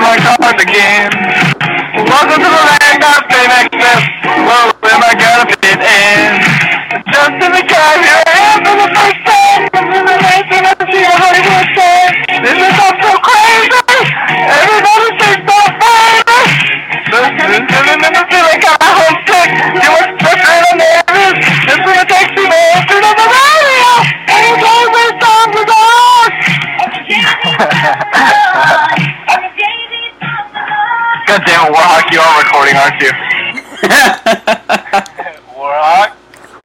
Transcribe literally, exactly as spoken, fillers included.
my cards again. Welcome to the land of fame excess. Where am I gonna fit in? Just in the cab, here I am for the first time. This is amazing, I see a Hollywood set. This is all so crazy. Everybody thinks I'm famous. Living in the city, got my home sick. You were frustrated and nervous. This is a taxi man, turn on the radio. And he told me songs are dog. God damn it, Warhawk, you are recording, aren't you?